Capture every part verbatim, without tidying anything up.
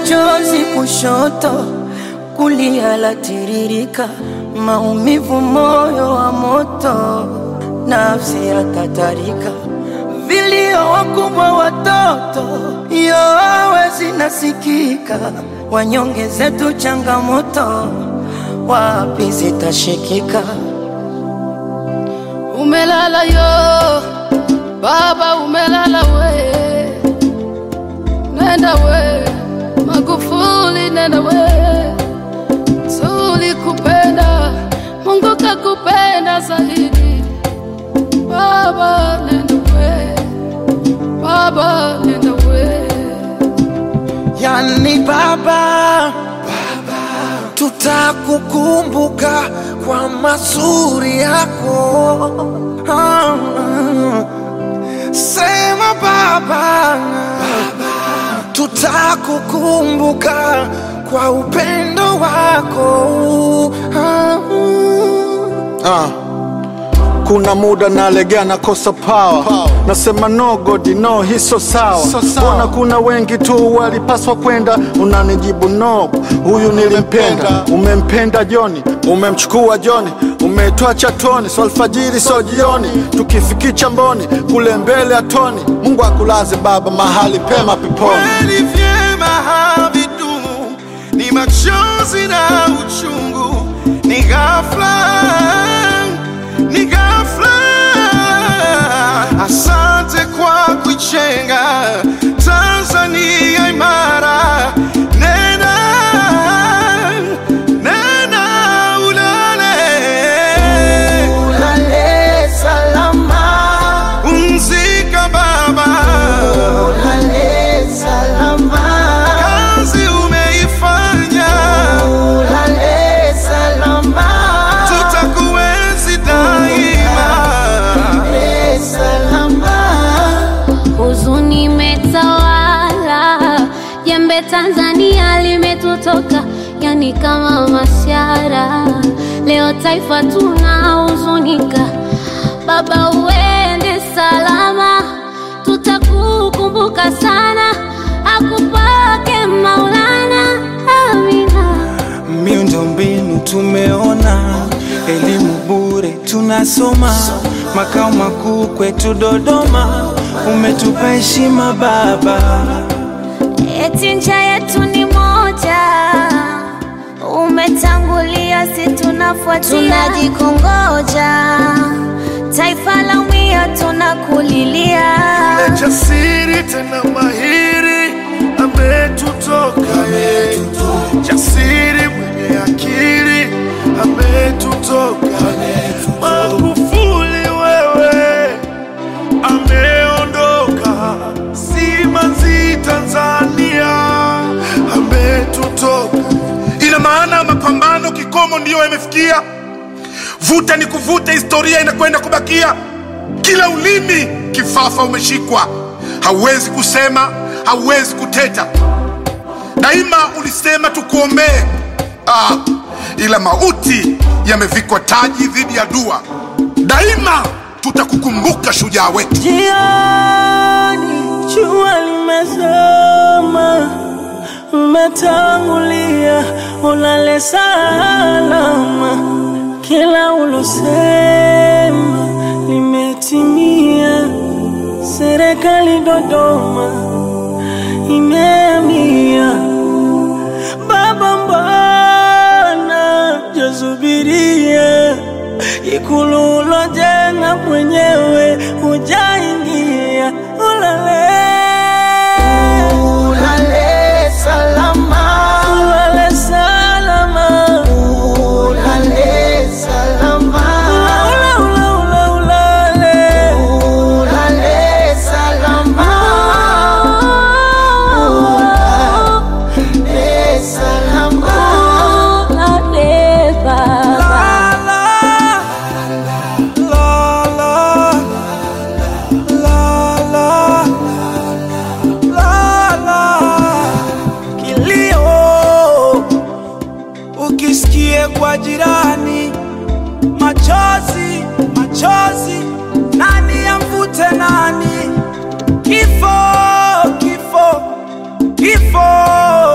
chozi kushoto, kulia latiririka, maumivu moyo wa moto, nafsi ya tatarika, vilio wakubwa watoto, yowe zinasikika, wanyonge zetu changamoto, wapi zitashikika. Umelala yo, baba umelala we, nenda we, Magufuli nenda we, tulikupenda, Mungu kakupenda zaidi. Baba nenda we, baba nenda we. Yani baba, baba, tutakukumbuka kwa mazuri yako. ah, Sema baba, baba, tutakukumbuka kwa upendo wako. ah, Ah, kuna muda nalegea nakosa power, power. Nasema no God no, hii so sawa. Mbona kuna wengi tu walipaswa kwenda, unanijibu no, huyu nilimpenda. Umempenda Joni, umemchukua Joni, umetoa chatoni, so alfajiri so jioni, tukifikicha mboni kule mbele atoni. Mungu akulaze baba mahali pema peponi. Kweli vyema havidumu, ni machozi na uchungu, ni ghafla, ni ghafla. Asante kwa kuichenga Tanzania imara. Nena, nena ulale, Ulale salama, umzika baba, ulale salama, kazi umeifanya, ulale salama, tutakuenzi daima. ulale salama. Huzuni metawala, jembe Tanzania limetutoka, yani kama mashara. Leo taifa tunahuzunika, baba uende salama, tutakukumbuka sana, akupake Maulana, amina. Miundombinu tumeona, elimu bure tunasoma, makao makuu kwetu Dodoma, umetupa heshima baba. Eti ncha yetu ni moja, umetangulia si tunafuatia, tunajikongoja, taifa la umia tunakulilia. Jasiri tena mahiri ametutoka, ye jasiri mwenye akili ametutoka. Magufuli wewe ameondoka, simanzi Tanzania ametutoka. Ina maana mapambano kikomo ndiyo yamefikia, vuta ni kuvuta, historia inakwenda kubakia. Kila ulimi kifafa umeshikwa, hauwezi kusema, hauwezi kuteta. Daima ulisema tukuombee, ah, ila mauti yamevikwa taji dhidi ya dua. Daima tutakukumbuka shujaa wetu. Jioni jua limezama, umetangulia, ulale salama, kila ulosema limetimia. Serikali Dodoma imehamia, baba mbona jasubiria, Ikulu ulojenga mwenyewe hujaingia. Ulale, ulale salama, ulale salama, ulale salama, ula ula ula ulale, ulale salama, ulale salama, ulale baba. Ukisikie kwa jirani machozi, machozi, nani amvute nani? Kifo, kifo, kifo, kifo.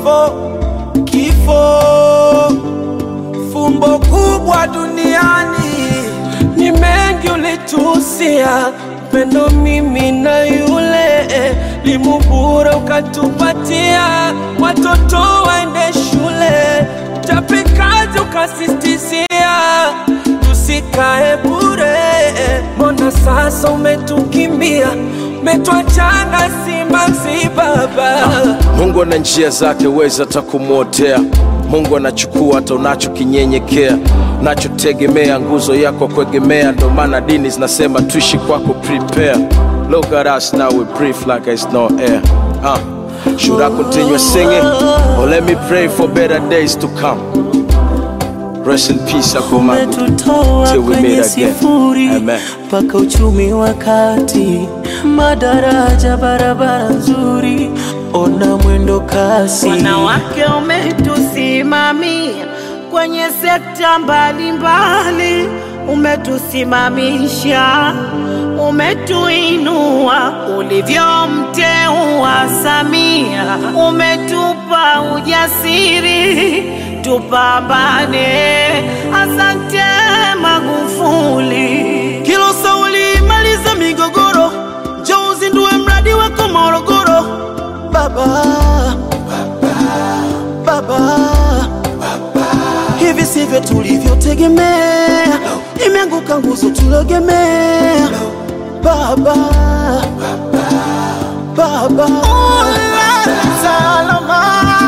kifo, kifo, fumbo kubwa duniani. Ni mengi ulitusia, pendo mimi na yule, limubura ukatupatia, watoto waende shule, chapikazi ukasistizia, tusikae bure. Mbona sasa umetukimbia, umetuachana simanzi baba? Mungu ana njia zake, weza takumuotea. Mungu anachukua hata unachokinyenyekea, unachotegemea, nguzo yako kuegemea. Ndo maana dini zinasema tuishi kwako prepare. Look at us now, we breathe like it's no air. uh. Should I continue singing, or let me pray for better days to come? Rest in peace, Akomagu, till we meet again. Amen. Paka uchumi wakati, madaraja, barabara nzuri, ona mwendo kasi. Wanawake umetusimamia kwenye sekta mbalimbali, umetusimamisha, umetuinua, ulivyomteua Samia, umetupa ujasiri tupambane. Asante Magufuli. Kilo Sauli maliza migogoro, njoo uzindue mradi wako Morogoro. Baba, baba, baba, baba, hivi sivyo tulivyotegemea, no. Imeanguka nguzo tulogemea, no. Baba, baba, baba, ulale salama,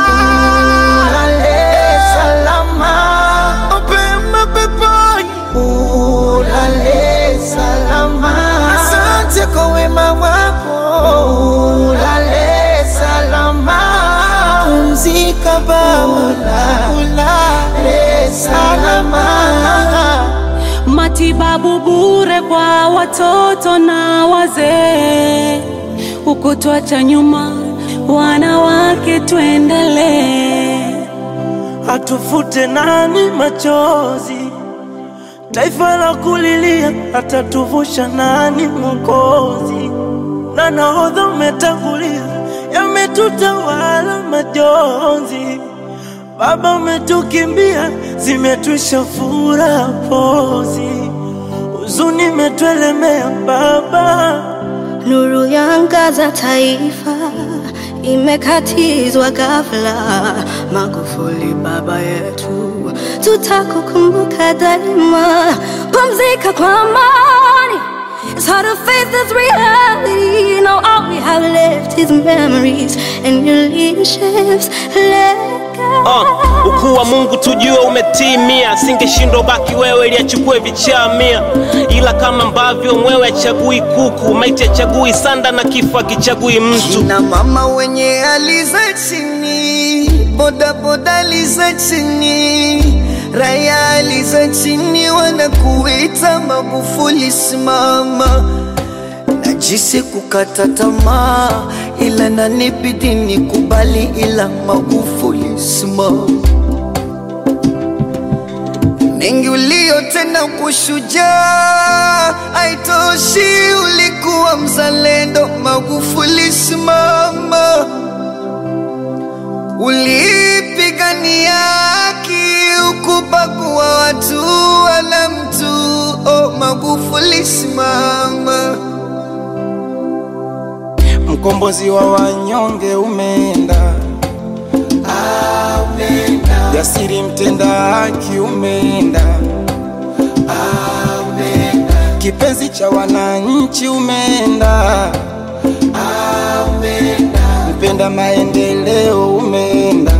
ulale salama, pema peponi, ulale salama. Asante kwa wema wako, ulale salama, pumzika baba, ulale salama. Matibabu bure kwa watoto na wazee, ukutuacha nyuma, wanawake tuendelee. Atufute nani machozi, taifa la kulilia, atatuvusha nani Mwokozi? Na nahodha umetangulia, yametutawala majonzi. Baba umetukimbia, zimetwisha furaha pozi, huzuni metuelemea baba. Nuru yangaza taifa, imekatizwa ghafla. Magufuli baba yetu, tutakukumbuka daima. Pumzika kwa amani, it's hard to face this reality. You know all we have left is memories and your leadership's legacy. Uh, ukuu wa Mungu tujue umetimia, singeshindwa baki wewe ili achukue vichamia. Ila kama ambavyo mwewe achagui kuku, maiti achagui sanda na kifo akichagui mtu. Na mama wenye aliza chini, boda boda aliza chini, raya aliza chini, wanakuita Magufuli simama. Najisi kukata tamaa, ila nanibidi nikubali, ila Magufuli simama. Mengi uliyotenda kushujaa, haitoshi ulikuwa mzalendo. Magufuli simama, ulipigania haki, ukubagua watu wala mtu. Oh, Magufuli simama. Mkombozi wa wanyonge umeenda, ameenda. Jasiri mtenda haki umeenda, ameenda. Kipenzi cha wananchi umeenda, ameenda. Mpenda maendeleo umeenda,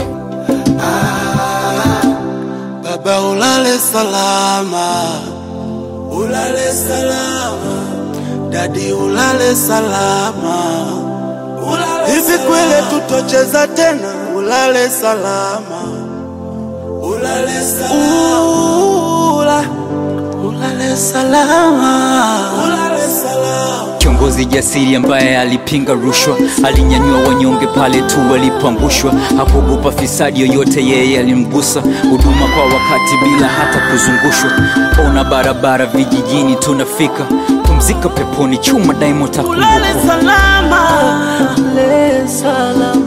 ah. Baba ulale salama, ulale salama. Dadi ulale salama, ulale hivi kwele tutocheza tena, ulale salama, ulale salama, Ula, ulale salama, ulale salama. Kiongozi jasiri ambaye alipinga rushwa, alinyanyua wanyonge pale tu walipoangushwa, hakuogopa fisadi yoyote, yeye alimgusa. Huduma kwa wakati bila hata kuzungushwa, ona barabara vijijini tunafika. Pumzika peponi, chuma daima utakumbukwa. Ulale salama, ulale salama.